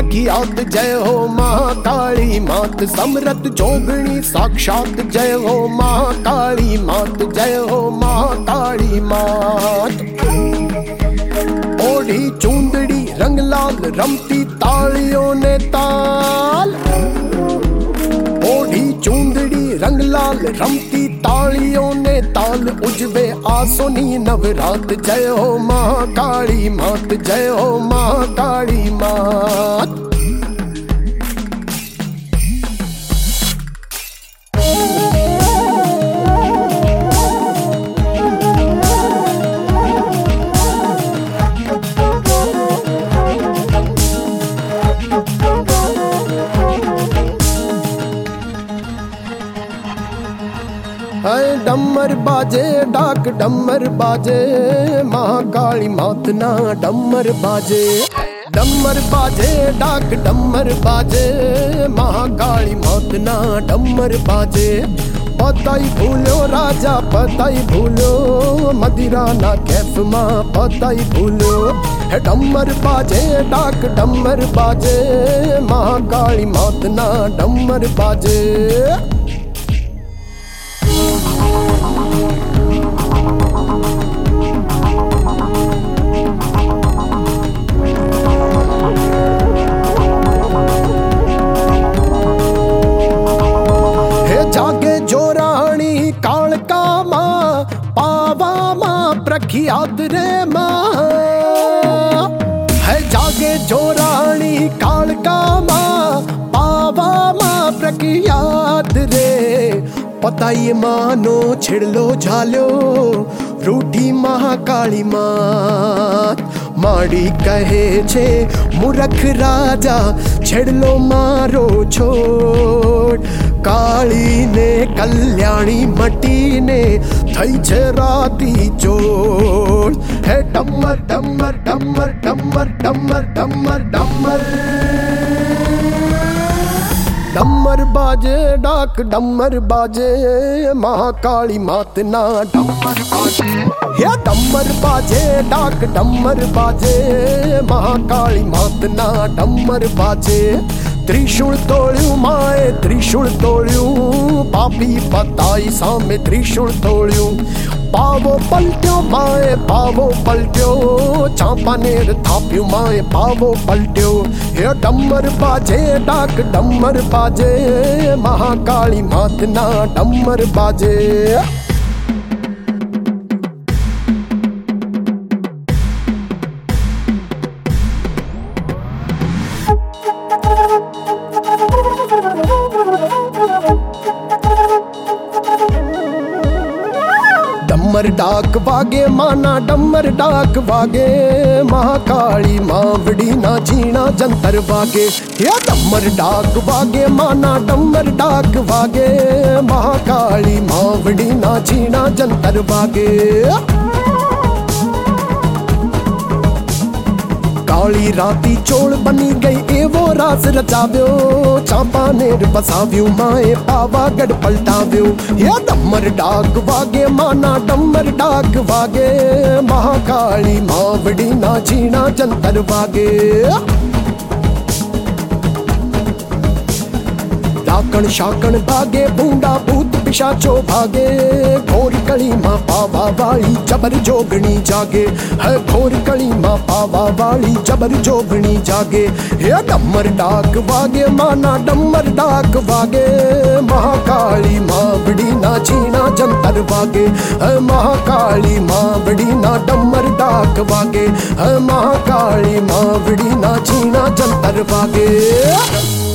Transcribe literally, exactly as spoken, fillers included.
प्रख्यात जय हो महाकाली मात समरथ जोगणी साक्षात जय हो महाकाली मात जय हो महाकाली मात। ओढ़ी चूंदड़ी रंग लाल रमती तालियों ने ताल, ओढ़ी चूंदड़ी रंग लाल रमती तालियों ने ताल, उजवे आसोनी नवरात जय हो महाकाली मात जय हो महाकाली मात। डमर बाजे डाक डमर बाजे महाकाली मात ना डमर बाजे, डमर बाजे डाक डमर बाजे महाकाली मात ना डमर बाजे। पता ही भूलो राजा पता ही भूलो, मदिरा ना कैफ माँ पता ही भूलो। डमर बाजे डाक डमर बाजे महाकाली मात ना डमर बाजे। कालका माँ पावा माँ प्रख्यात रे माँ है, जागे जो रानी कालका माँ पावा माँ प्रख्यात रे। पता ये मानो छिड़ लो झालो रूठी महाकाली मात, माड़ी कहे छे मूर्ख राजा छेड़ लो मारो छोड़। काली ने कल्याणी मटी ने थई छे राती चोड़। है डमर डमर डमर डमर डमर डमर डमर डमर बाजे डाक डमर बाजे महाकाली मात ना डमर बाजे। या डमर बाजे डाक डमर बाजे महाकाली मात ना डमर बाजे। त्रिशूल तोड़ियूं माए त्रिशूल तोड़ियूं, पापी पताई सामे त्रिशूल तोड़ियूं। पावो पलटियो माए पावो पलटियो, चांपानेर थापियूं माए पावो पलटियो। हे डमर बाजे डाक डमर बाजे महाकाली मात ना डमर बाजे। डमर डाक वागे माना डमर डाक वागे महाकाली मावड़ी ना जीना जंतर वागे। या डमर डाक वागे माना डमर डाक वागे महाकाली मावड़ी ना जीना जंतर वागे। काली राती चोल बनी गई एवो राज रचाव्यो, चांपानेर बसाव्यो माए पावागढ़ पलटाव्यो। या डमर डाक वागे माना डमर डाक वागे महाकाली मावड़ी ना जीना जंतर वागे। डाकण शाकण भागे बूंदा भूत पिशाचो भागे, घोर कली माँ पावा वाली जबर जोगणी जागे। है घोर कली माँ पावा वाली जबर जोगणी जागे। हे डमर डाक वागे माना डमर डाक वागे महाकाली मावड़ी ना जीना जंतर वागे। है महाकाली मावड़ी ना डमर डाक वागे, है महाकाली मावड़ी ना जीना जंतर वागे।